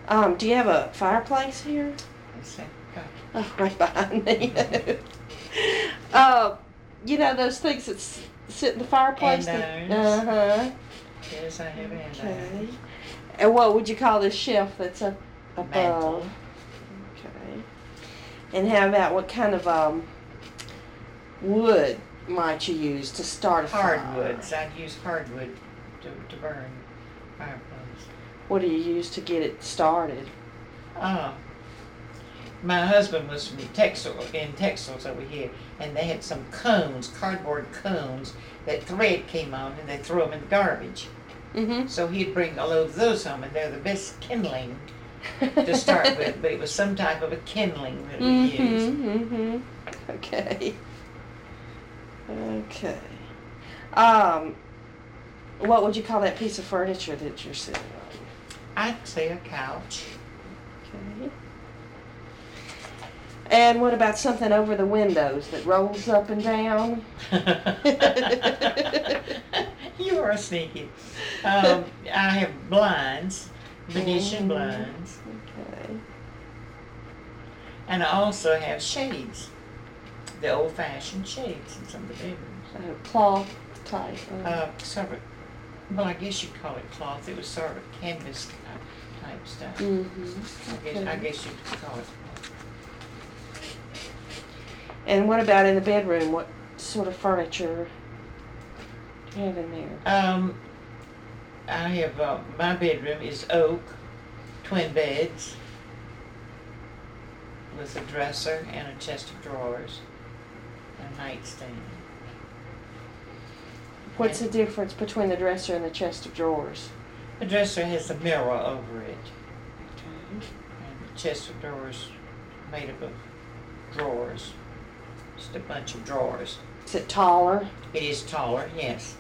Do you have a fireplace here? Let's see. Go. Oh, right behind me. You know those things that sit in the fireplace? Andirons. Yes, I have andirons. Okay. And what would you call this shelf that's up above? Mantle. Okay. And how about what kind of wood might you use to start a fire? Hardwoods. I'd use hardwood to burn fireplace. What do you use to get it started? My husband was from Texas over here, and they had some cones, cardboard cones, that thread came on, and they threw them in the garbage. Mm-hmm. So he'd bring a load of those home, and they're the best kindling to start with, but it was some type of a kindling that we used. Mm-hmm. Okay. Okay. What would you call that piece of furniture that you're sitting on? I'd say a couch. Okay. And what about something over the windows that rolls up and down? You are sneaky. I have blinds, Venetian blinds. Okay. And I also have shades, the old-fashioned shades in some of the bedrooms. Cloth type. Sort of, well, I guess you'd call it cloth. It was sort of canvas type stuff. Mm-hmm. I guess you'd call it cloth. And what about in the bedroom? What sort of furniture do you have in there? I have, my bedroom is oak, twin beds, with a dresser and a chest of drawers, and a nightstand. What's the difference between the dresser and the chest of drawers? The dresser has a mirror over it, Okay. and the chest of drawers made up of drawers, just a bunch of drawers. Is it taller? It is taller, yes.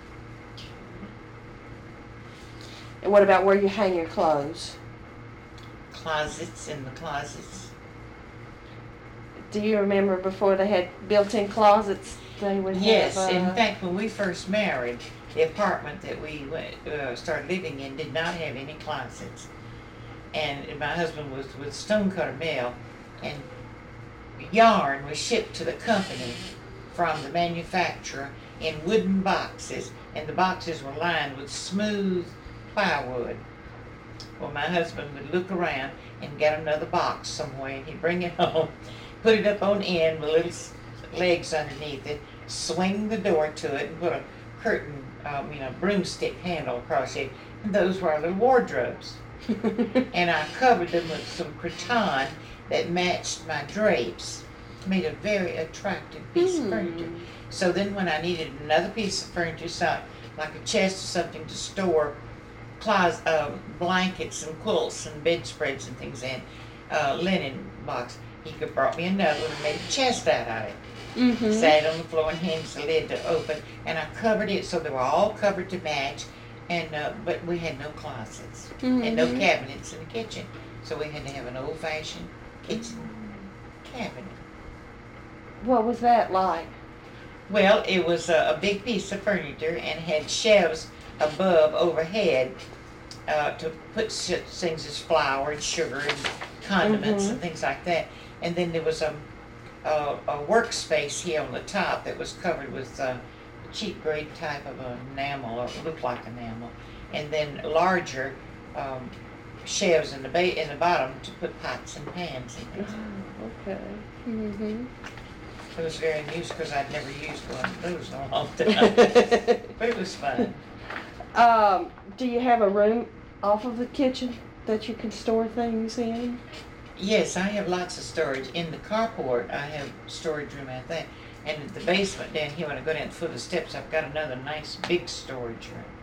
And what about where you hang your clothes? Closets in the closets. Do you remember before they had built-in closets? They would Yes, have. in fact, when we first married, the apartment that we started living in did not have any closets. And my husband was with Stonecutter Mill, and yarn was shipped to the company from the manufacturer in wooden boxes, and the boxes were lined with smooth plywood. Well, my husband would look around and get another box somewhere, and he'd bring it home, put it up on end with little legs underneath it, swing the door to it, and put a curtain, broomstick handle across it, and those were our little wardrobes. And I covered them with some cretonne that matched my drapes, made a very attractive piece of furniture. So then when I needed another piece of furniture, like a chest or something to store blankets and quilts and bedspreads and things in, linen box, he could brought me another one and made a chest out of it. Sat on the floor and hands the lid to open, and I covered it so they were all covered to match, and but we had no closets and no cabinets in the kitchen, so we had to have an old-fashioned kitchen cabinet. What was that like? Well, it was a big piece of furniture and had shelves above, overhead, to put things as flour and sugar and condiments and things like that. And then there was a workspace here on the top that was covered with a cheap grade type of enamel, or looked like enamel. And then larger shelves in the bottom to put pots and pans and things. Oh, okay. It was very amusing because I'd never used one of those in a long time. But it was fun. Do you have a room off of the kitchen that you can store things in? Yes, I have lots of storage. In the carport, I have storage room at that. And in the basement down here, when I go down the foot of the steps, I've got another nice big storage room.